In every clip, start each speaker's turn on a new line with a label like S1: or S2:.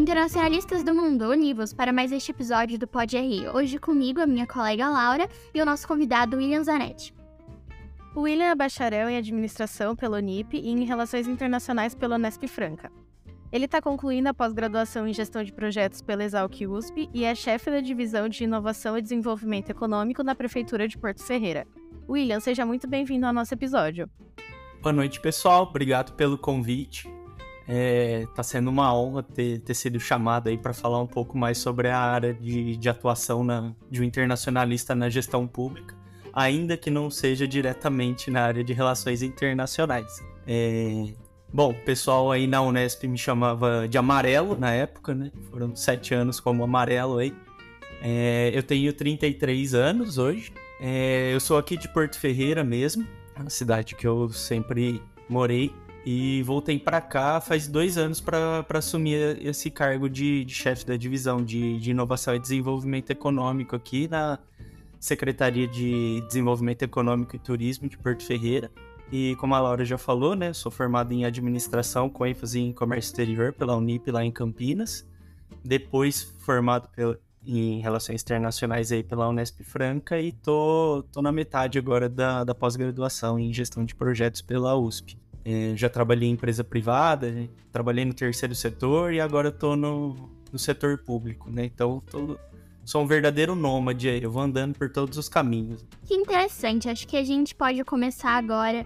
S1: Internacionalistas do Mundo, univos para mais este episódio do Pod RI. Hoje comigo, a minha colega Laura e o nosso convidado William Zanetti.
S2: O William é bacharel em Administração pela Unip e em Relações Internacionais pela Unesp Franca. Ele está concluindo a pós-graduação em Gestão de Projetos pela Exalc USP e é chefe da Divisão de Inovação e Desenvolvimento Econômico na Prefeitura de Porto Ferreira. William, seja muito bem-vindo ao nosso episódio.
S3: Boa noite, pessoal. Obrigado pelo convite. Tá sendo uma honra ter sido chamado aí para falar um pouco mais sobre a área de atuação de um internacionalista na gestão pública, ainda que não seja diretamente na área de relações internacionais. Bom, o pessoal aí na Unesp me chamava de Amarelo na época, né? Foram 7 anos como Amarelo aí. Eu tenho 33 anos hoje. Eu sou aqui de Porto Ferreira mesmo, a cidade que eu sempre morei. E voltei para cá faz 2 anos para assumir esse cargo de chefe da divisão de inovação e desenvolvimento econômico aqui na Secretaria de Desenvolvimento Econômico e Turismo de Porto Ferreira. E como a Laura já falou, né, sou formado em administração com ênfase em comércio exterior pela Unip lá em Campinas. Depois formado em relações internacionais aí pela Unesp Franca e tô na metade agora da pós-graduação em gestão de projetos pela USP. Já trabalhei em empresa privada, trabalhei no terceiro setor e agora estou no setor público, né? Então, sou um verdadeiro nômade aí, eu vou andando por todos os caminhos.
S1: Que interessante, acho que a gente pode começar agora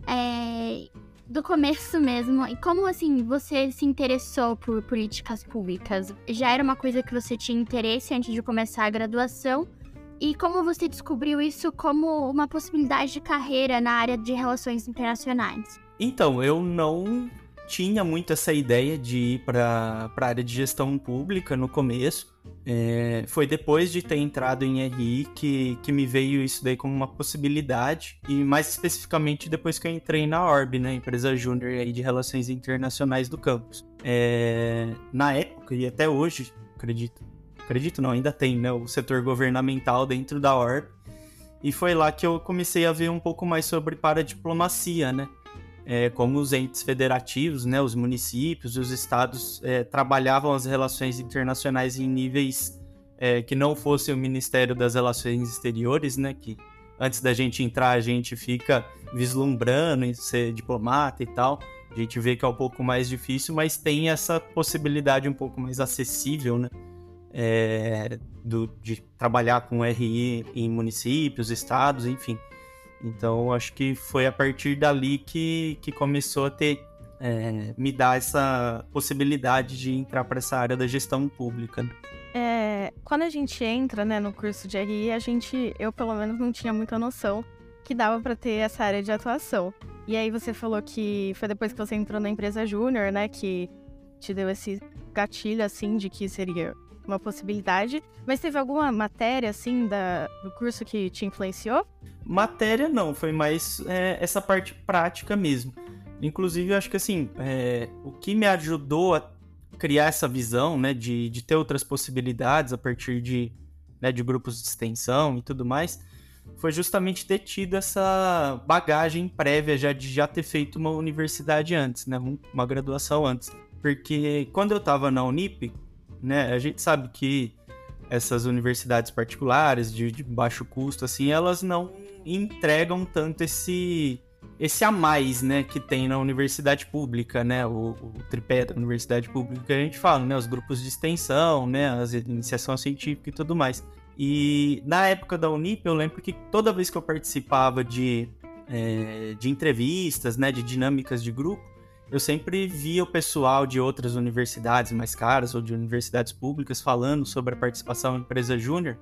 S1: do começo mesmo. E como, assim, você se interessou por políticas públicas? Já era uma coisa que você tinha interesse antes de começar a graduação? E como você descobriu isso como uma possibilidade de carreira na área de relações internacionais?
S3: Então, eu não tinha muito essa ideia de ir para a área de gestão pública no começo. Foi depois de ter entrado em RI que me veio isso daí como uma possibilidade. E mais especificamente depois que eu entrei na ORB, né, empresa júnior aí de relações internacionais do campus. Na época e até hoje, acredito não, ainda tem, né, o setor governamental dentro da ORB. E foi lá que eu comecei a ver um pouco mais sobre paradiplomacia, né? Como os entes federativos, né, os municípios e os estados trabalhavam as relações internacionais em níveis que não fossem o Ministério das Relações Exteriores, né, que antes da gente entrar a gente fica vislumbrando em ser diplomata e tal. A gente vê que é um pouco mais difícil, mas tem essa possibilidade um pouco mais acessível, né, de trabalhar com RI em municípios, estados, enfim. Então, acho que foi a partir dali que começou a me dar essa possibilidade de entrar para essa área da gestão pública.
S2: Quando a gente entra, né, no curso de RI, eu pelo menos não tinha muita noção que dava para ter essa área de atuação. E aí você falou que foi depois que você entrou na empresa júnior, né, que te deu esse gatilho, assim, de que seria uma possibilidade. Mas teve alguma matéria, assim, do curso que te influenciou?
S3: Matéria não, foi mais essa parte prática mesmo. Inclusive, eu acho que assim, o que me ajudou a criar essa visão, né, de ter outras possibilidades a partir de grupos de extensão e tudo mais, foi justamente ter tido essa bagagem prévia de já ter feito uma universidade antes, né, uma graduação antes. Porque quando eu estava na Unip, né, a gente sabe que essas universidades particulares de baixo custo, assim, elas não entregam tanto esse a mais, né, que tem na universidade pública, né, o tripé da universidade pública que a gente fala, né, os grupos de extensão, né, as iniciação científica e tudo mais. E na época da Unip, eu lembro que toda vez que eu participava de entrevistas, né, de dinâmicas de grupo, eu sempre via o pessoal de outras universidades mais caras ou de universidades públicas falando sobre a participação em empresa júnior,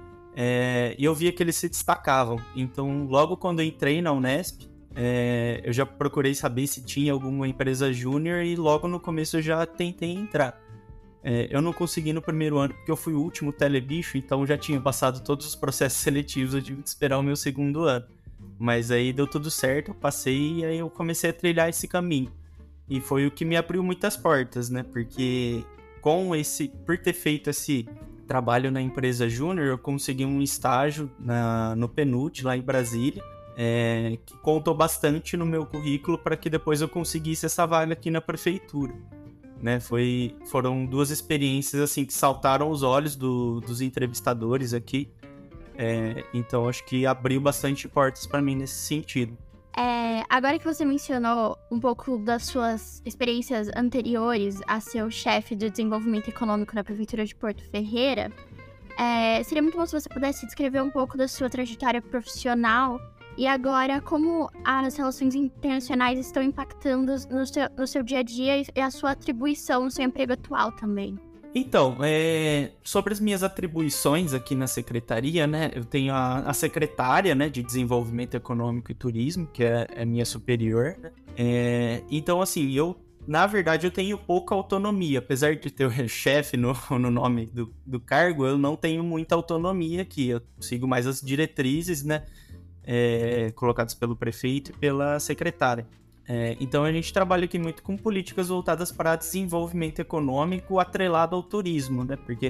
S3: e eu via que eles se destacavam. Então, logo quando eu entrei na Unesp, eu já procurei saber se tinha alguma empresa júnior e logo no começo eu já tentei entrar. Eu não consegui no primeiro ano porque eu fui o último telebicho, então já tinha passado todos os processos seletivos, eu tive que esperar o meu segundo ano. Mas aí deu tudo certo, eu passei e aí eu comecei a trilhar esse caminho. E foi o que me abriu muitas portas, né? Porque por ter feito esse trabalho na empresa júnior, eu consegui um estágio no PNUD, lá em Brasília, que contou bastante no meu currículo para que depois eu conseguisse essa vaga aqui na prefeitura. né? Foram 2 experiências, assim, que saltaram os olhos dos entrevistadores aqui. Então, acho que abriu bastante portas para mim nesse sentido.
S1: Agora que você mencionou um pouco das suas experiências anteriores a ser o chefe do desenvolvimento econômico na Prefeitura de Porto Ferreira, seria muito bom se você pudesse descrever um pouco da sua trajetória profissional e agora como as relações internacionais estão impactando no seu dia a dia e a sua atribuição no seu emprego atual também.
S3: Então, sobre as minhas atribuições aqui na secretaria, né, eu tenho a secretária, né, de Desenvolvimento Econômico e Turismo, que é minha superior, né? Então, assim, na verdade, eu tenho pouca autonomia, apesar de ter o chefe no nome do cargo, eu não tenho muita autonomia aqui, eu sigo mais as diretrizes, né, colocadas pelo prefeito e pela secretária. Então a gente trabalha aqui muito com políticas voltadas para desenvolvimento econômico atrelado ao turismo, né? Porque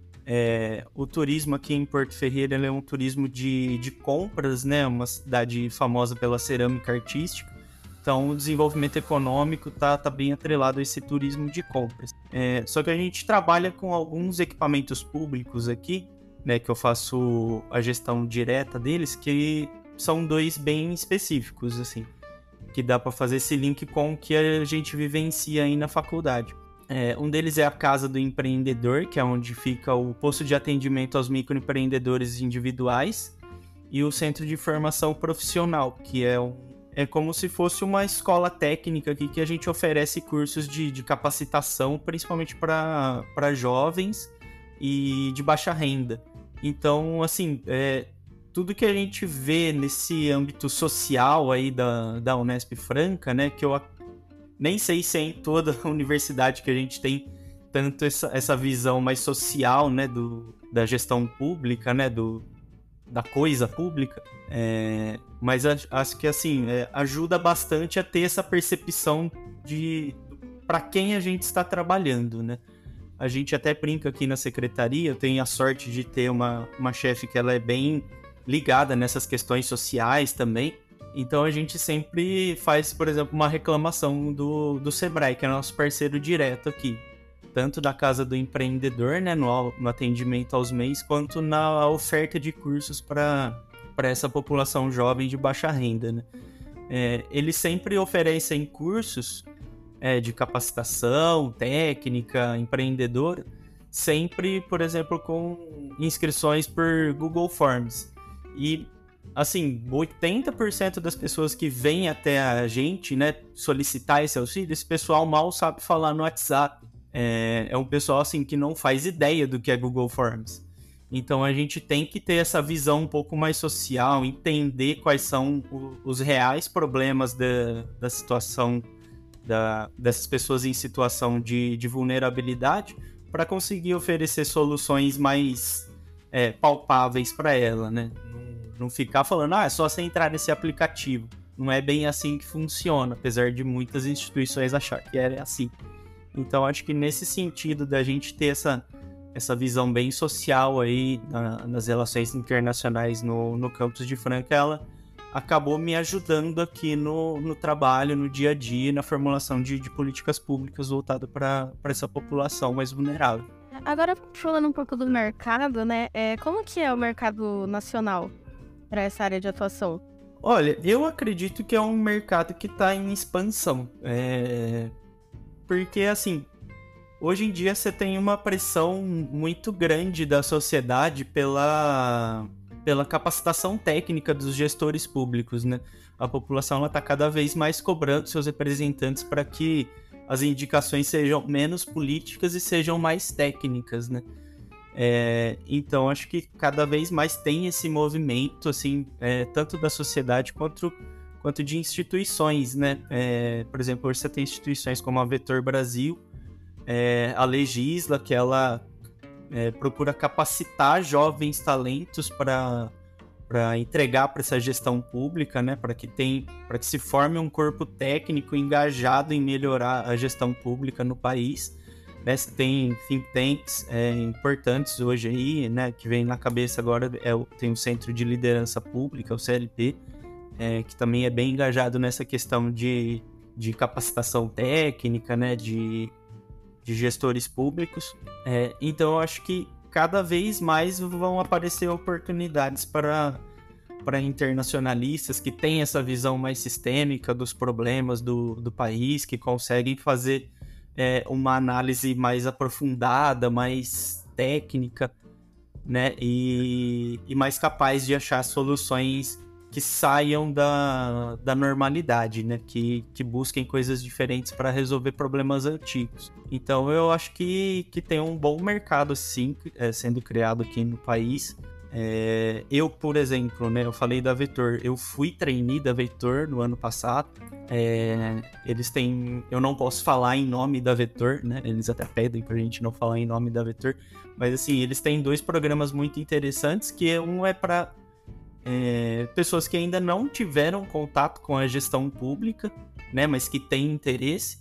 S3: o turismo aqui em Porto Ferreira ele é um turismo de compras, né? Uma cidade famosa pela cerâmica artística. Então o desenvolvimento econômico tá bem atrelado a esse turismo de compras. Só que a gente trabalha com alguns equipamentos públicos aqui, né? Que eu faço a gestão direta deles, que são 2 bem específicos, assim, que dá para fazer esse link com o que a gente vivencia aí na faculdade. Um deles é a Casa do Empreendedor, que é onde fica o posto de atendimento aos microempreendedores individuais, e o Centro de Formação Profissional, que é como se fosse uma escola técnica aqui que a gente oferece cursos de capacitação, principalmente para jovens e de baixa renda. Então, assim, tudo que a gente vê nesse âmbito social aí da Unesp Franca, né, que eu nem sei se é em toda a universidade que a gente tem tanto essa visão mais social, né, da gestão pública, né, da coisa pública, mas acho que, assim, ajuda bastante a ter essa percepção de para quem a gente está trabalhando, né. A gente até brinca aqui na secretaria, eu tenho a sorte de ter uma chefe que ela é bem ligada nessas questões sociais também. Então a gente sempre faz, por exemplo, uma reclamação do Sebrae, que é nosso parceiro direto aqui. Tanto da Casa do Empreendedor, né, no atendimento aos MEIs, quanto na oferta de cursos para essa população jovem de baixa renda, né? Eles sempre oferecem cursos de capacitação, técnica, empreendedora, sempre, por exemplo, com inscrições por Google Forms. E, assim, 80% das pessoas que vêm até a gente, né, solicitar esse auxílio, esse pessoal mal sabe falar no WhatsApp. É um pessoal, assim, que não faz ideia do que é Google Forms. Então, a gente tem que ter essa visão um pouco mais social, entender quais são os reais problemas da situação dessas pessoas em situação de vulnerabilidade, para conseguir oferecer soluções mais palpáveis para ela, né? Não ficar falando, é só você entrar nesse aplicativo. Não é bem assim que funciona, apesar de muitas instituições achar que é assim. Então, acho que nesse sentido da gente ter essa visão bem social aí nas relações internacionais no campus de Franca, ela acabou me ajudando aqui no trabalho, no dia a dia, na formulação de políticas públicas voltadas para essa população mais vulnerável.
S2: Agora, falando um pouco do mercado, né? Como que é o mercado nacional para essa área de atuação?
S3: Olha, eu acredito que é um mercado que está em expansão. Porque, assim, hoje em dia você tem uma pressão muito grande da sociedade pela capacitação técnica dos gestores públicos, né? A população está cada vez mais cobrando seus representantes para que as indicações sejam menos políticas e sejam mais técnicas, né? Então, acho que cada vez mais tem esse movimento, assim, tanto da sociedade quanto de instituições, né? Por exemplo, hoje você tem instituições como a Vetor Brasil, a Legisla, que ela procura capacitar jovens talentos para entregar para essa gestão pública, né? Para que se forme um corpo técnico engajado em melhorar a gestão pública no país. Né? Você tem think tanks importantes hoje aí, né? Que vem na cabeça agora, tem o Centro de Liderança Pública, o CLP, que também é bem engajado nessa questão de capacitação técnica, né? De de gestores públicos. Então eu acho que cada vez mais vão aparecer oportunidades para internacionalistas que têm essa visão mais sistêmica dos problemas do país, que conseguem fazer uma análise mais aprofundada, mais técnica, né? E mais capaz de achar soluções que saiam da normalidade, né? Que busquem coisas diferentes para resolver problemas antigos. Então eu acho que tem um bom mercado, sim, sendo criado aqui no país. Eu, por exemplo, né, eu falei da Vetor, eu fui trainee da Vetor no ano passado. Eles têm, eu não posso falar em nome da Vetor, né, eles até pedem pra gente não falar em nome da Vetor, mas assim, eles têm 2 programas muito interessantes, que um é para pessoas que ainda não tiveram contato com a gestão pública, né, mas que têm interesse.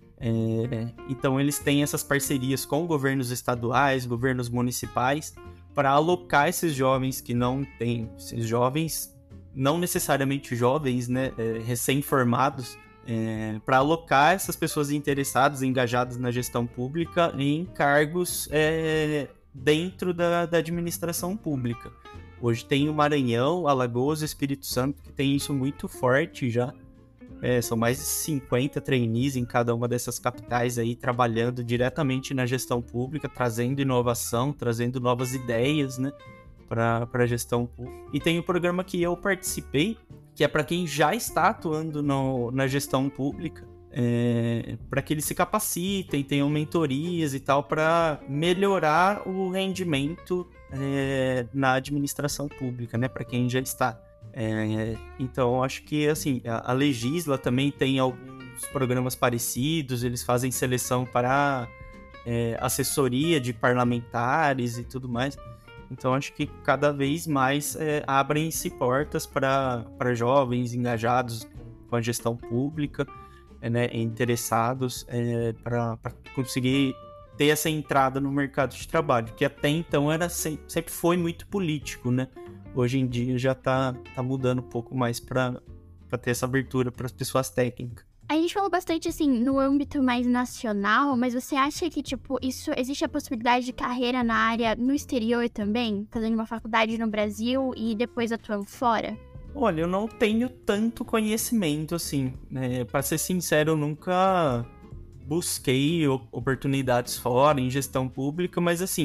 S3: Então eles têm essas parcerias com governos estaduais, governos municipais, para alocar esses jovens que não têm, esses jovens, não necessariamente jovens, né, recém-formados, para alocar essas pessoas interessadas, engajadas na gestão pública em cargos dentro da administração pública. Hoje tem o Maranhão, Alagoas e Espírito Santo, que tem isso muito forte já. São mais de 50 trainees em cada uma dessas capitais aí, trabalhando diretamente na gestão pública, trazendo inovação, trazendo novas ideias, né, para a gestão pública. E tem o programa que eu participei, que é para quem já está atuando na gestão pública, para que eles se capacitem, tenham mentorias e tal, para melhorar o rendimento na administração pública, né, para quem já está. Então, acho que assim, a Legisla também tem alguns programas parecidos, eles fazem seleção para assessoria de parlamentares e tudo mais. Então, acho que cada vez mais abrem-se portas para jovens engajados com a gestão pública, né, interessados para conseguir ter essa entrada no mercado de trabalho, que até então sempre foi muito político, né? Hoje em dia já tá mudando um pouco mais para ter essa abertura para as pessoas técnicas.
S1: A gente falou bastante, assim, no âmbito mais nacional, mas você acha que, tipo, existe a possibilidade de carreira na área no exterior também? Fazendo uma faculdade no Brasil e depois atuando fora?
S3: Olha, eu não tenho tanto conhecimento, assim, né? Para ser sincero, eu nunca busquei oportunidades fora em gestão pública, mas assim,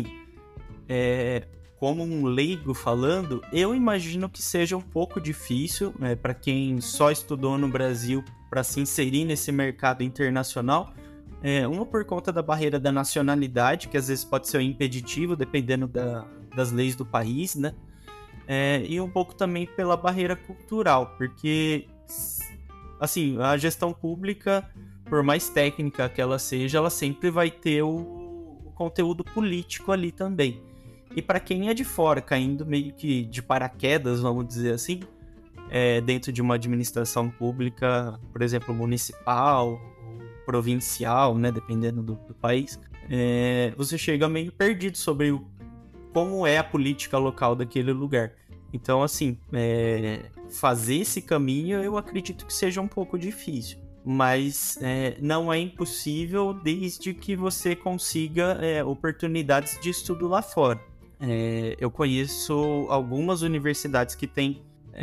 S3: como um leigo falando, eu imagino que seja um pouco difícil, né, para quem só estudou no Brasil para se inserir nesse mercado internacional. Uma por conta da barreira da nacionalidade, que às vezes pode ser um impeditivo, dependendo das leis do país, né? E um pouco também pela barreira cultural, porque assim, a gestão pública, por mais técnica que ela seja, ela sempre vai ter o conteúdo político ali também. E para quem é de fora, caindo meio que de paraquedas, vamos dizer assim, dentro de uma administração pública, por exemplo, municipal, provincial, né, dependendo do país, você chega meio perdido sobre como é a política local daquele lugar. Então, assim, fazer esse caminho eu acredito que seja um pouco difícil, mas não é impossível desde que você consiga oportunidades de estudo lá fora. Eu conheço algumas universidades que têm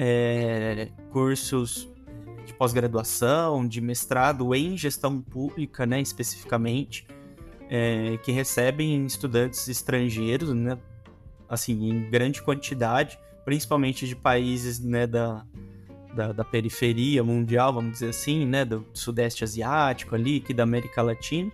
S3: cursos de pós-graduação, de mestrado em gestão pública, né, especificamente, que recebem estudantes estrangeiros, né, assim, em grande quantidade, principalmente de países, né, da periferia mundial, vamos dizer assim, né, do Sudeste Asiático ali, aqui da América Latina,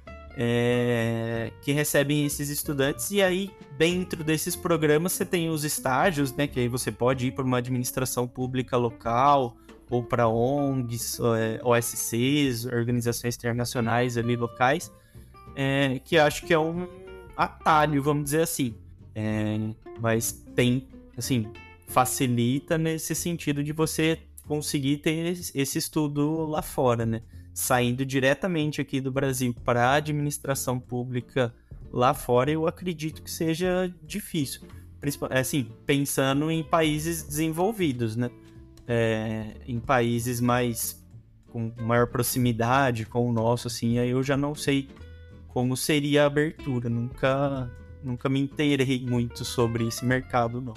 S3: que recebem esses estudantes. E aí, dentro desses programas, você tem os estágios, né, que aí você pode ir para uma administração pública local, ou para ONGs, OSCs, organizações internacionais ali locais, que acho que é um atalho, vamos dizer assim. Mas tem, assim, facilita nesse sentido de você conseguir ter esse estudo lá fora, né? Saindo diretamente aqui do Brasil para a administração pública lá fora, eu acredito que seja difícil. Assim, pensando em países desenvolvidos, né? Em países mais com maior proximidade com o nosso, assim, aí eu já não sei como seria a abertura. Nunca me inteirei muito sobre esse mercado, não.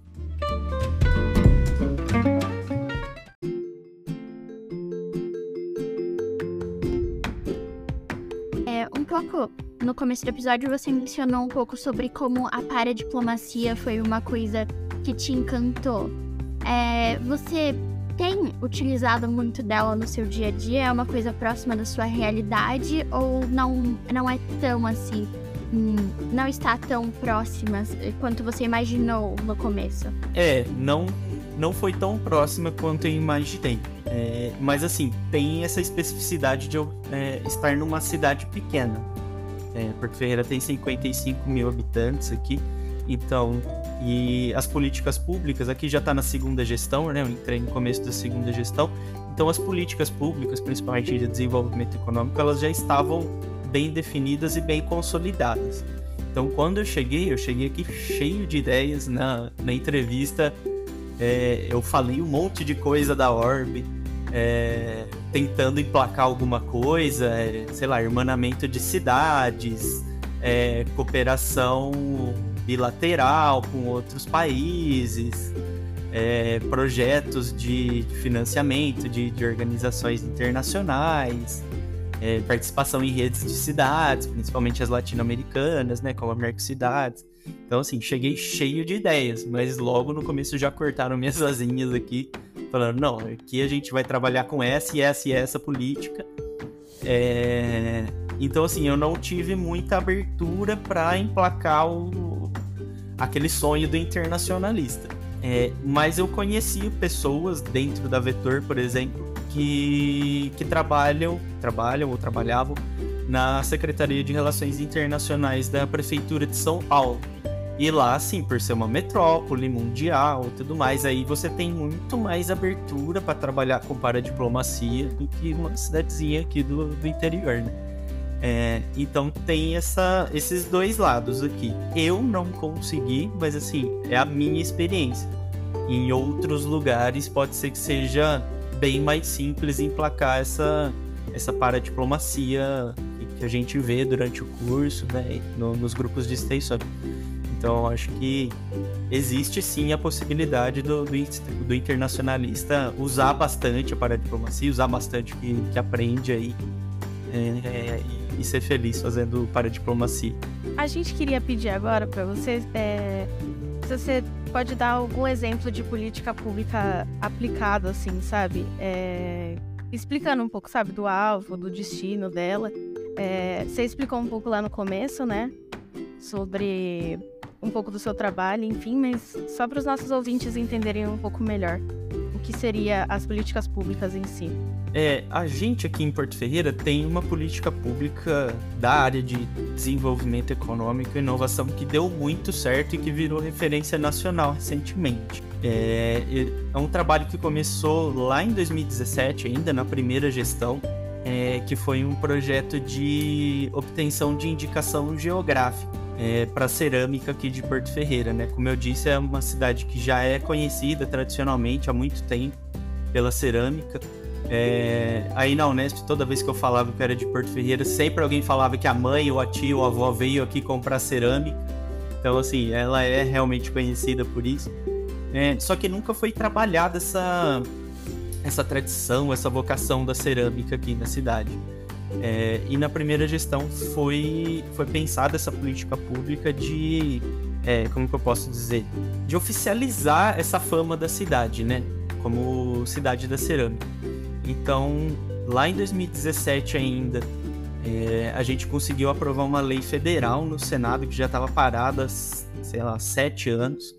S1: Um pouco no começo do episódio você mencionou um pouco sobre como a paradiplomacia foi uma coisa que te encantou. Você tem utilizado muito dela no seu dia a dia? É uma coisa próxima da sua realidade ou não é tão assim, não está tão próxima quanto você imaginou no começo?
S3: Não foi tão próxima quanto eu imaginei. Mas assim, tem essa especificidade de eu estar numa cidade pequena. Porto Ferreira tem 55 mil habitantes aqui. Então, e as políticas públicas, aqui já está na segunda gestão, né? Eu entrei no começo da segunda gestão. Então, as políticas públicas, principalmente de desenvolvimento econômico, elas já estavam bem definidas e bem consolidadas. Então, quando eu cheguei aqui cheio de ideias na entrevista. Eu falei um monte de coisa da Orbe, tentando emplacar alguma coisa, sei lá, irmanamento de cidades, cooperação bilateral com outros países, projetos de financiamento de organizações internacionais, participação em redes de cidades, principalmente as latino-americanas, né, como a Mercocidades. Então, assim, cheguei cheio de ideias, mas logo no começo já cortaram minhas asinhas aqui, falando, não, aqui a gente vai trabalhar com essa e essa e essa política. Então, assim, eu não tive muita abertura para emplacar aquele sonho do internacionalista. Mas eu conheci pessoas dentro da Vetor, por exemplo, que trabalham ou trabalhavam na Secretaria de Relações Internacionais da Prefeitura de São Paulo. E lá, assim, por ser uma metrópole mundial e tudo mais, aí você tem muito mais abertura para trabalhar com paradiplomacia do que uma cidadezinha aqui do interior, né? Então tem esses dois lados aqui. Eu não consegui, mas assim, é a minha experiência. Em outros lugares pode ser que seja bem mais simples emplacar essa paradiplomacia que a gente vê durante o curso, né, nos grupos de extensão. Então, acho que existe sim a possibilidade do internacionalista usar bastante a paradiplomacia, usar bastante o que aprende aí e ser feliz fazendo paradiplomacia.
S2: A gente queria pedir agora para você, se você pode dar algum exemplo de política pública aplicada, assim, sabe? Explicando um pouco, sabe, do alvo, do destino dela. Você explicou um pouco lá no começo, né? Sobre um pouco do seu trabalho, enfim, mas só para os nossos ouvintes entenderem um pouco melhor o que seria as políticas públicas em si.
S3: A gente aqui em Porto Ferreira tem uma política pública da área de desenvolvimento econômico e inovação que deu muito certo e que virou referência nacional recentemente. É um trabalho que começou lá em 2017, ainda na primeira gestão, que foi um projeto de obtenção de indicação geográfica para cerâmica aqui de Porto Ferreira, né? Como eu disse, é uma cidade que já é conhecida tradicionalmente há muito tempo pela cerâmica. Aí na Unesp, toda vez que eu falava que eu era de Porto Ferreira, sempre alguém falava que a mãe ou a tia ou a avó veio aqui comprar cerâmica. Então, assim, ela é realmente conhecida por isso. Só que nunca foi trabalhada essa tradição, essa vocação da cerâmica aqui na cidade. E na primeira gestão foi pensada essa política pública de, como que eu posso dizer, de oficializar essa fama da cidade, né? Como cidade da cerâmica. Então, lá em 2017 ainda, a gente conseguiu aprovar uma lei federal no Senado que já estava parada, sei lá, 7 anos,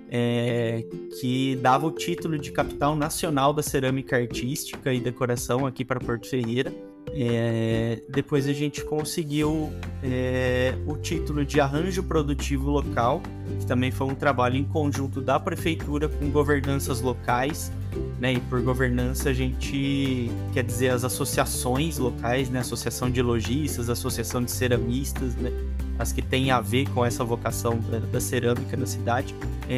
S3: que dava o título de capital nacional da cerâmica artística e decoração aqui para Porto Ferreira. Depois a gente conseguiu o título de arranjo produtivo local, que também foi um trabalho em conjunto da prefeitura com governanças locais, né? E por governança a gente quer dizer as associações locais, né? Associação de lojistas, associação de ceramistas, né? As que têm a ver com essa vocação da cerâmica na cidade.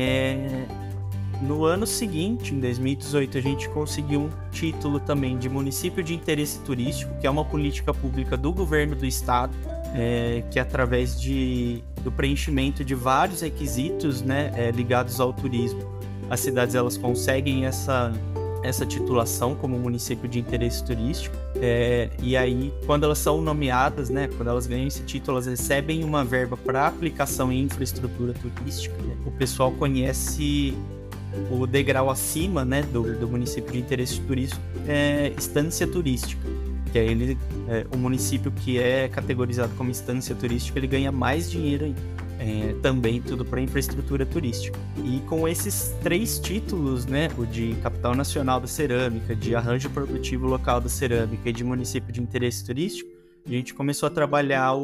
S3: No ano seguinte, em 2018, a gente conseguiu um título também de município de interesse turístico, que é uma política pública do governo do estado, que através do preenchimento de vários requisitos, né, ligados ao turismo, as cidades elas conseguem essa titulação como município de interesse turístico, e aí quando elas são nomeadas, né, quando elas ganham esse título, elas recebem uma verba para aplicação em infraestrutura turística. O pessoal conhece o degrau acima, né, do município de interesse turístico, estância turística, que aí o município que é categorizado como estância turística, ele ganha mais dinheiro ainda. Também tudo para infraestrutura turística. E com esses 3 títulos, né, o de Capital Nacional da Cerâmica, de Arranjo Produtivo Local da Cerâmica e de Município de Interesse Turístico, a gente começou a trabalhar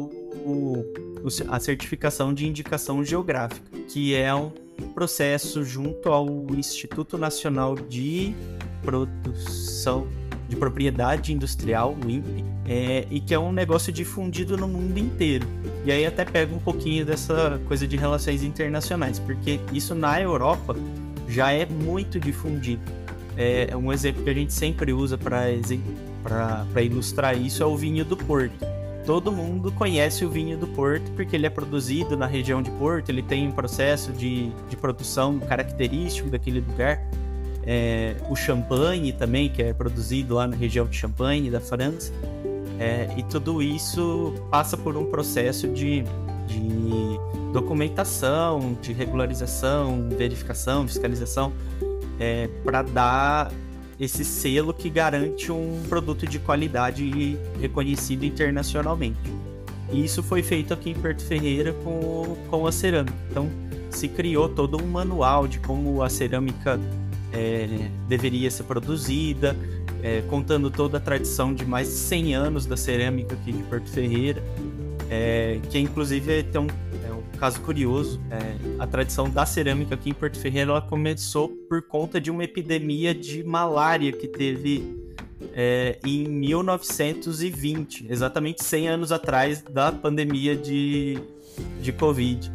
S3: a certificação de indicação geográfica, que é um processo junto ao Instituto Nacional de Produção de Propriedade Industrial, o INPE, e que é um negócio difundido no mundo inteiro. E aí até pega um pouquinho dessa coisa de relações internacionais, porque isso na Europa já é muito difundido. Um exemplo que a gente sempre usa para ilustrar isso é o vinho do Porto. Todo mundo conhece o vinho do Porto porque ele é produzido na região de Porto, ele tem um processo de produção característico daquele lugar. O champanhe também, que é produzido lá na região de Champagne, da França. E tudo isso passa por um processo de documentação, de regularização, verificação, fiscalização, para dar esse selo que garante um produto de qualidade reconhecido internacionalmente. E isso foi feito aqui em Porto Ferreira com a cerâmica. Então, se criou todo um manual de como a cerâmica deveria ser produzida, contando toda a tradição de mais de 100 anos da cerâmica aqui de Porto Ferreira, que inclusive tem um caso curioso. A tradição da cerâmica aqui em Porto Ferreira ela começou por conta de uma epidemia de malária que teve em 1920, exatamente 100 anos atrás da pandemia de Covid.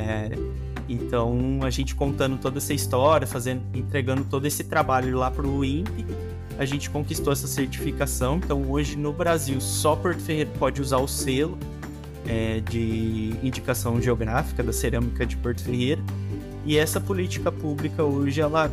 S3: Então, a gente contando toda essa história, entregando todo esse trabalho lá para o INPE, a gente conquistou essa certificação. Então, hoje no Brasil, só Porto Ferreira pode usar o selo de indicação geográfica da cerâmica de Porto Ferreira. E essa política pública hoje, ela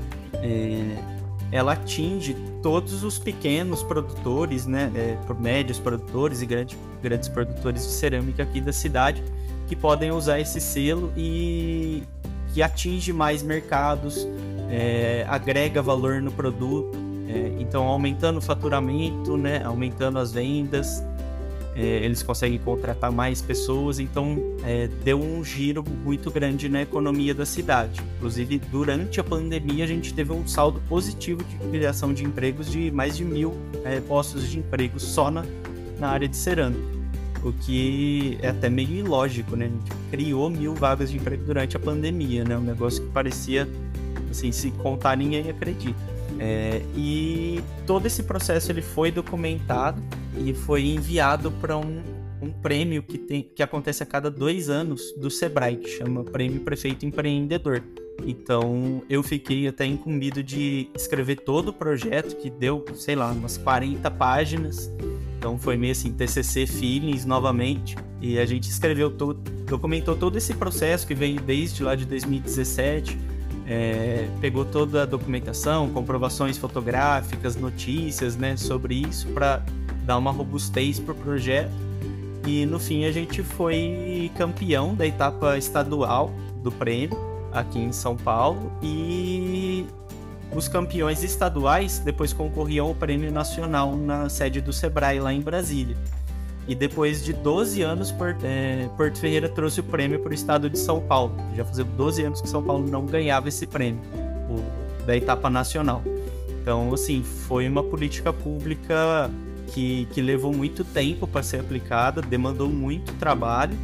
S3: atinge todos os pequenos produtores, né, médios produtores e grandes produtores de cerâmica aqui da cidade, que podem usar esse selo e que atinge mais mercados, agrega valor no produto, então aumentando o faturamento, né, aumentando as vendas, eles conseguem contratar mais pessoas, então deu um giro muito grande na economia da cidade. Inclusive, durante a pandemia, a gente teve um saldo positivo de criação de empregos de mais de 1.000 postos de emprego só na área de cerâmica. O que é até meio ilógico, né? A gente criou 1.000 vagas de emprego durante a pandemia, né? Um negócio que parecia, assim, se contar ninguém acredita. E todo esse processo ele foi documentado e foi enviado para um prêmio que acontece a cada 2 anos do Sebrae, que chama Prêmio Prefeito Empreendedor. Então eu fiquei até incumbido de escrever todo o projeto, que deu, sei lá, umas 40 páginas. Então foi meio assim, TCC Feelings novamente, e a gente documentou todo esse processo que veio desde lá de 2017, pegou toda a documentação, comprovações fotográficas, notícias, né, sobre isso, para dar uma robustez para o projeto. E no fim a gente foi campeão da etapa estadual do prêmio aqui em São Paulo, e os campeões estaduais depois concorriam ao prêmio nacional na sede do Sebrae lá em Brasília. E depois de 12 anos, Porto Ferreira trouxe o prêmio para o estado de São Paulo. Já fazia 12 anos que São Paulo não ganhava esse prêmio da etapa nacional. Então, assim, foi uma política pública que levou muito tempo para ser aplicada, demandou muito trabalho,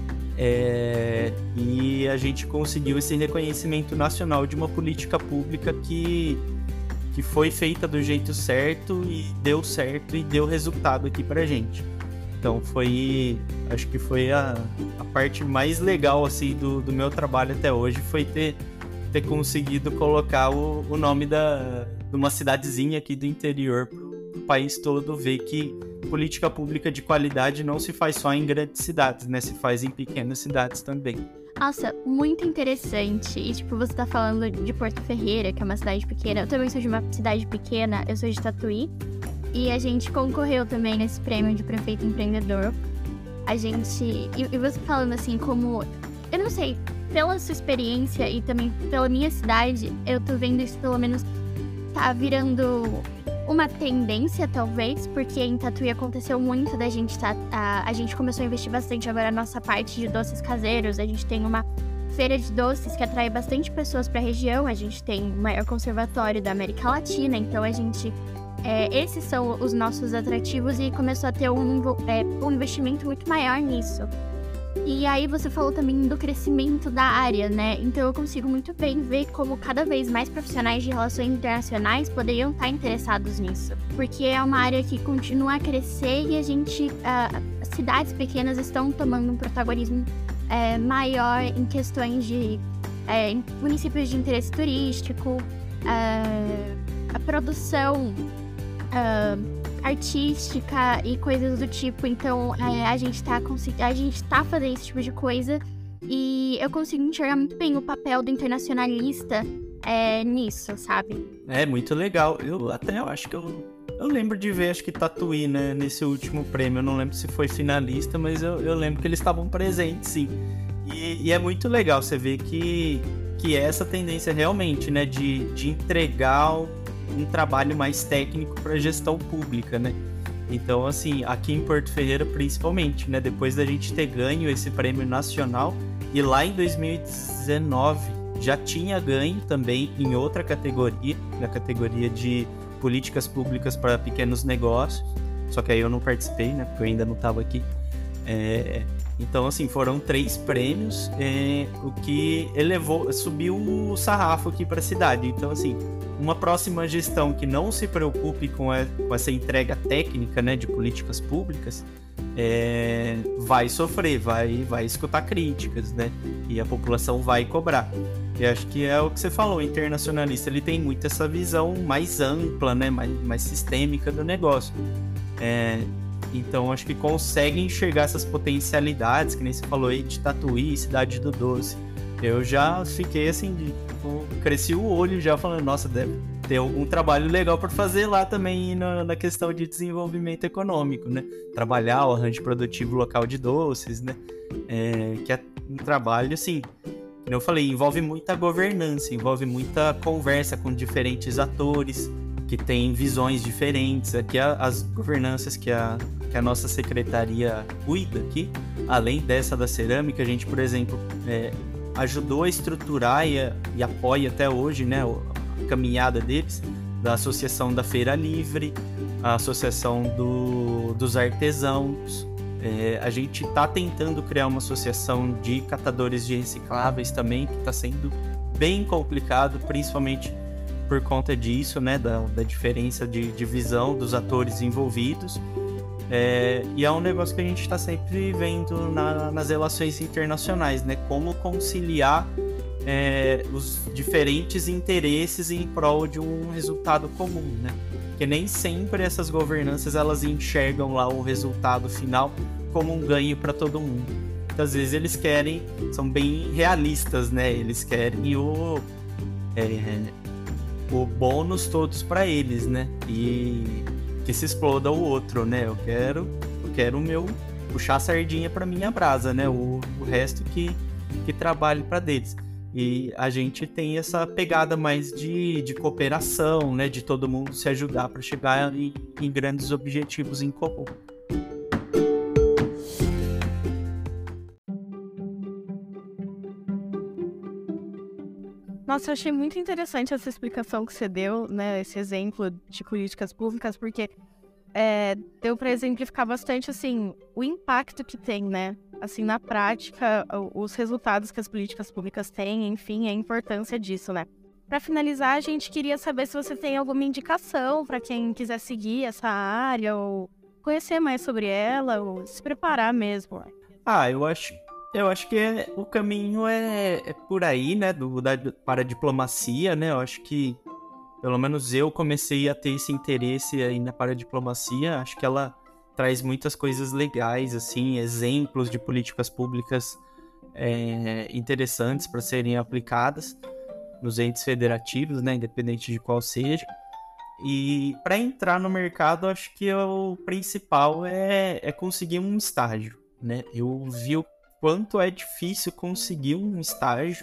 S3: e a gente conseguiu esse reconhecimento nacional de uma política pública que foi feita do jeito certo e deu resultado aqui pra gente. Então acho que foi a parte mais legal, assim, do meu trabalho até hoje, foi ter conseguido colocar o nome de uma cidadezinha aqui do interior o país todo vê que política pública de qualidade não se faz só em grandes cidades, né? Se faz em pequenas cidades também.
S1: Nossa, muito interessante. E, tipo, você tá falando de Porto Ferreira, que é uma cidade pequena. Eu também sou de uma cidade pequena, eu sou de Tatuí. E a gente concorreu também nesse prêmio de prefeito empreendedor. A gente... E você falando assim, como... Eu não sei, pela sua experiência e também pela minha cidade, eu tô vendo isso pelo menos tá virando uma tendência, talvez, porque em Tatuí aconteceu muito da gente a gente começou a investir bastante agora na nossa parte de doces caseiros. A gente tem uma feira de doces que atrai bastante pessoas para a região. A gente tem o maior conservatório da América Latina, então a gente... esses são os nossos atrativos e começou a ter um investimento muito maior nisso. E aí você falou também do crescimento da área, né? Então eu consigo muito bem ver como cada vez mais profissionais de relações internacionais poderiam estar interessados nisso. Porque é uma área que continua a crescer e a gente... cidades pequenas estão tomando um protagonismo maior em questões de municípios de interesse turístico, a produção artística e coisas do tipo. Então a gente tá fazendo esse tipo de coisa e eu consigo enxergar muito bem o papel do internacionalista nisso, sabe?
S3: É muito legal. Eu acho que eu lembro de ver, acho que Tatuí, né, nesse último prêmio. Eu não lembro se foi finalista, mas eu lembro que eles estavam presentes, sim. E é muito legal você ver que é essa tendência realmente, né, de entregar um trabalho mais técnico para gestão pública, né? Então, assim, aqui em Porto Ferreira, principalmente, né? Depois da gente ter ganho esse prêmio nacional, e lá em 2019 já tinha ganho também em outra categoria, na categoria de políticas públicas para pequenos negócios, só que aí eu não participei, né? Porque eu ainda não estava aqui. Então, assim, foram 3 prêmios, o que subiu o sarrafo aqui para a cidade. Então, assim, uma próxima gestão que não se preocupe com essa entrega técnica, né, de políticas públicas, vai sofrer, vai escutar críticas, né, e a população vai cobrar. E acho que é o que você falou, o internacionalista, ele tem muito essa visão mais ampla, né, mais sistêmica do negócio. Então, acho que consegue enxergar essas potencialidades, que nem você falou aí, de Tatuí, Cidade do Doce. Eu já fiquei assim, cresci o olho já falando, nossa, deve ter algum trabalho legal para fazer lá também na questão de desenvolvimento econômico, né? Trabalhar o arranjo produtivo local de doces, né? Que é um trabalho, assim, como eu falei, envolve muita governança, envolve muita conversa com diferentes atores que têm visões diferentes. Aqui as governanças que a nossa secretaria cuida aqui, além dessa da cerâmica, a gente, por exemplo, ajudou a estruturar e apoia até hoje, né, a caminhada deles, da Associação da Feira Livre, a Associação dos Artesãos. A gente está tentando criar uma associação de catadores de recicláveis também, que está sendo bem complicado, principalmente por conta disso, né, da diferença de visão dos atores envolvidos. E é um negócio que a gente está sempre vendo nas relações internacionais, né? Como conciliar os diferentes interesses em prol de um resultado comum, né? Porque nem sempre essas governanças elas enxergam lá o resultado final como um ganho para todo mundo. Muitas vezes eles são bem realistas, né? Eles querem o bônus todos para eles, né? E que se exploda o outro, né? Eu quero o meu puxar a sardinha para minha brasa, né? O resto que trabalhe para deles. E a gente tem essa pegada mais de cooperação, né? De todo mundo se ajudar para chegar em grandes objetivos em comum.
S2: Nossa, eu achei muito interessante essa explicação que você deu, né? Esse exemplo de políticas públicas, porque deu para exemplificar bastante, assim, o impacto que tem, né? Assim, na prática, os resultados que as políticas públicas têm, enfim, a importância disso, né? Para finalizar, a gente queria saber se você tem alguma indicação para quem quiser seguir essa área, ou conhecer mais sobre ela, ou se preparar mesmo.
S3: Eu acho que o caminho é por aí, né, para a diplomacia, né, eu acho que pelo menos eu comecei a ter esse interesse aí na paradiplomacia. Acho que ela traz muitas coisas legais, assim, exemplos de políticas públicas interessantes para serem aplicadas nos entes federativos, né, independente de qual seja. E para entrar no mercado, acho que o principal é conseguir um estágio, né? Eu vi o quanto é difícil conseguir um estágio,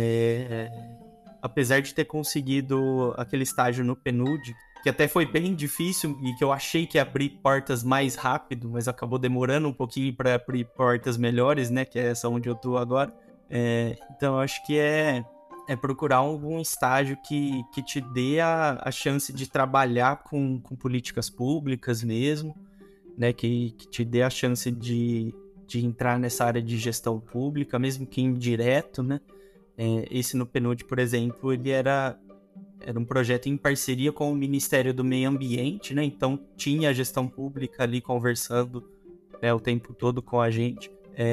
S3: apesar de ter conseguido aquele estágio no PNUD, que até foi bem difícil e que eu achei que ia abrir portas mais rápido, mas acabou demorando um pouquinho para abrir portas melhores, né? Que é essa onde eu tô agora. Então, eu acho que é procurar algum estágio que te dê a chance de trabalhar com políticas públicas mesmo, né? Que te dê a chance de entrar nessa área de gestão pública, mesmo que indireto, né? Esse no PNUD, por exemplo, ele era um projeto em parceria com o Ministério do Meio Ambiente, né? Então tinha a gestão pública ali conversando, né, o tempo todo com a gente.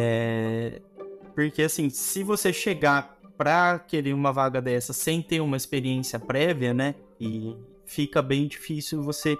S3: Porque assim, se você chegar para querer uma vaga dessa sem ter uma experiência prévia, né? E fica bem difícil você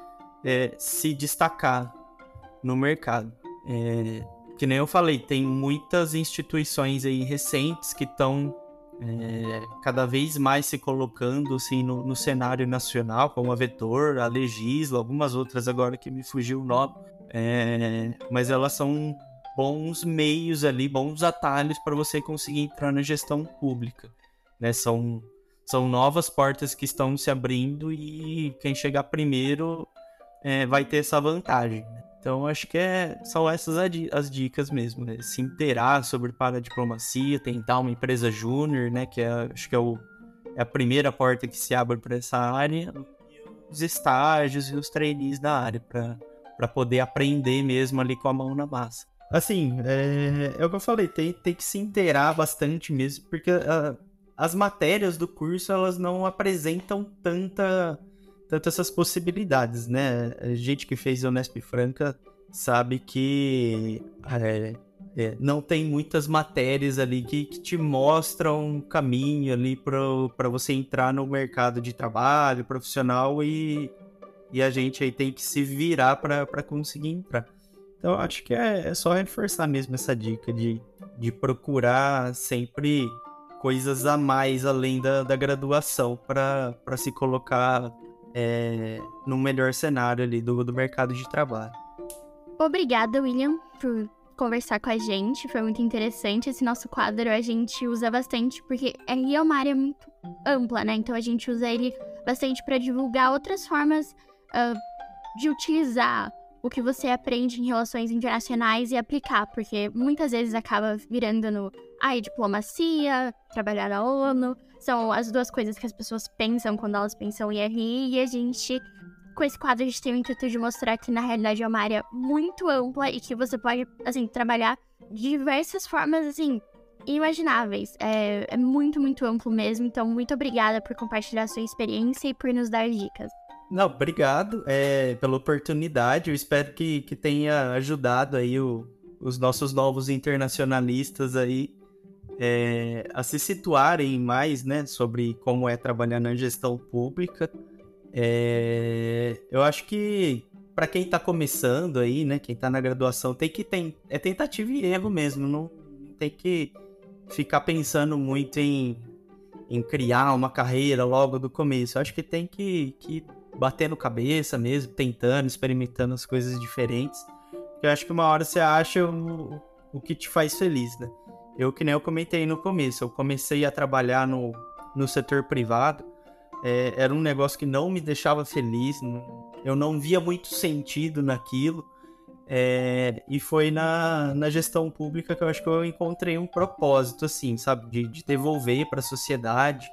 S3: se destacar no mercado. Que nem eu falei, tem muitas instituições aí recentes que estão cada vez mais se colocando assim, no cenário nacional, como a Vetor, a Legisla, algumas outras agora que me fugiu o nome, mas elas são bons meios ali, bons atalhos para você conseguir entrar na gestão pública, né? São novas portas que estão se abrindo e quem chegar primeiro vai ter essa vantagem, né? Então, acho que são essas as dicas mesmo, né? Se inteirar sobre paradiplomacia, tentar uma empresa júnior, né? Que acho que é a primeira porta que se abre para essa área. Os estágios e os trainees da área, para poder aprender mesmo ali com a mão na massa. Assim, é o que eu falei, tem que se inteirar bastante mesmo, porque as matérias do curso, elas não apresentam tanto essas possibilidades, né? A gente que fez a Unesp Franca sabe que não tem muitas matérias ali que te mostram um caminho ali para você entrar no mercado de trabalho profissional e a gente aí tem que se virar para conseguir entrar. Então, acho que é só reforçar mesmo essa dica de procurar sempre coisas a mais além da graduação para se colocar no melhor cenário ali do mercado de trabalho.
S1: Obrigada, William, por conversar com a gente. Foi muito interessante. Esse nosso quadro a gente usa bastante, porque RI é uma área muito ampla, né? Então a gente usa ele bastante para divulgar outras formas de utilizar o que você aprende em relações internacionais e aplicar, porque muitas vezes acaba virando diplomacia, trabalhar na ONU, são as duas coisas que as pessoas pensam quando elas pensam em RI, e a gente, com esse quadro, a gente tem o intuito de mostrar que na realidade é uma área muito ampla e que você pode, assim, trabalhar de diversas formas, assim, inimagináveis. É muito, muito amplo mesmo, então muito obrigada por compartilhar a sua experiência e por nos dar dicas.
S3: Não, obrigado pela oportunidade. Eu espero que tenha ajudado aí os nossos novos internacionalistas aí a se situarem mais, né, sobre como é trabalhar na gestão pública. Eu acho que para quem está começando aí, né, quem está na graduação, é tentativa e erro mesmo. Não tem que ficar pensando muito em criar uma carreira logo do começo. Eu acho que tem que batendo cabeça mesmo, tentando, experimentando as coisas diferentes. Eu acho que uma hora você acha o que te faz feliz, né? Que nem eu comentei no começo, eu comecei a trabalhar no setor privado, era um negócio que não me deixava feliz, eu não via muito sentido naquilo, e foi na gestão pública que eu acho que eu encontrei um propósito, assim, sabe? De devolver para a sociedade,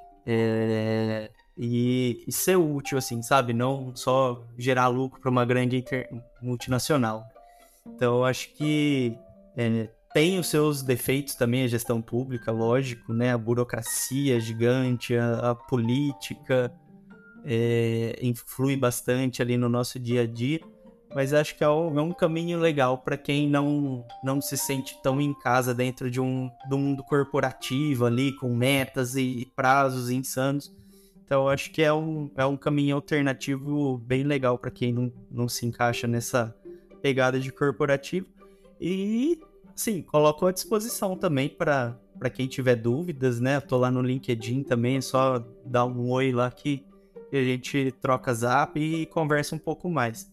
S3: e ser útil, assim, sabe? Não só gerar lucro para uma grande multinacional. Então, eu acho que tem os seus defeitos também, a gestão pública, lógico, né? A burocracia gigante, a política influi bastante ali no nosso dia a dia, mas acho que é um caminho legal para quem não se sente tão em casa dentro do mundo corporativo ali, com metas e prazos insanos. Então, acho que é um caminho alternativo bem legal para quem não se encaixa nessa pegada de corporativo. E, sim, coloco à disposição também para quem tiver dúvidas, né? Eu tô lá no LinkedIn também, é só dar um oi lá que a gente troca zap e conversa um pouco mais.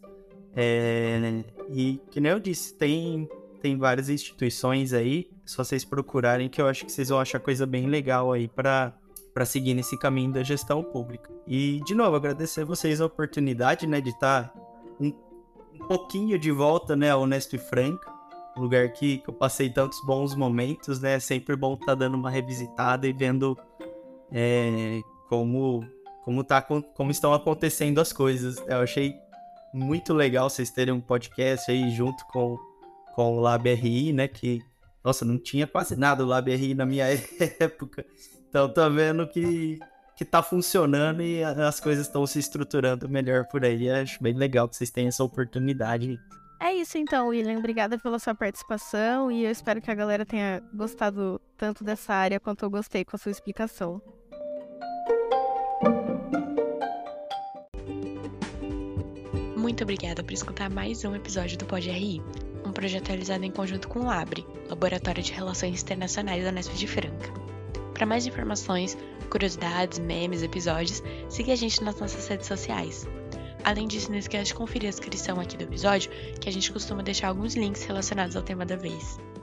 S3: E, que nem eu disse, tem várias instituições aí, é só vocês procurarem que eu acho que vocês vão achar coisa bem legal aí para seguir nesse caminho da gestão pública. E, de novo, agradecer a vocês a oportunidade, né, de estar um pouquinho de volta, né, Honesto e Franco, um lugar que eu passei tantos bons momentos, né, é sempre bom estar dando uma revisitada e vendo como estão acontecendo as coisas. Eu achei muito legal vocês terem um podcast aí junto com o LabRI, né, que, nossa, não tinha quase nada o LabRI na minha época. Então, tô vendo que tá funcionando e as coisas estão se estruturando melhor por aí. Acho bem legal que vocês tenham essa oportunidade.
S2: É isso então, William. Obrigada pela sua participação e eu espero que a galera tenha gostado tanto dessa área quanto eu gostei com a sua explicação.
S4: Muito obrigada por escutar mais um episódio do Pod RI, um projeto realizado em conjunto com o LABRE, Laboratório de Relações Internacionais da Unesp de Franca. Para mais informações, curiosidades, memes, episódios, siga a gente nas nossas redes sociais. Além disso, não esqueça de conferir a descrição aqui do episódio, que a gente costuma deixar alguns links relacionados ao tema da vez.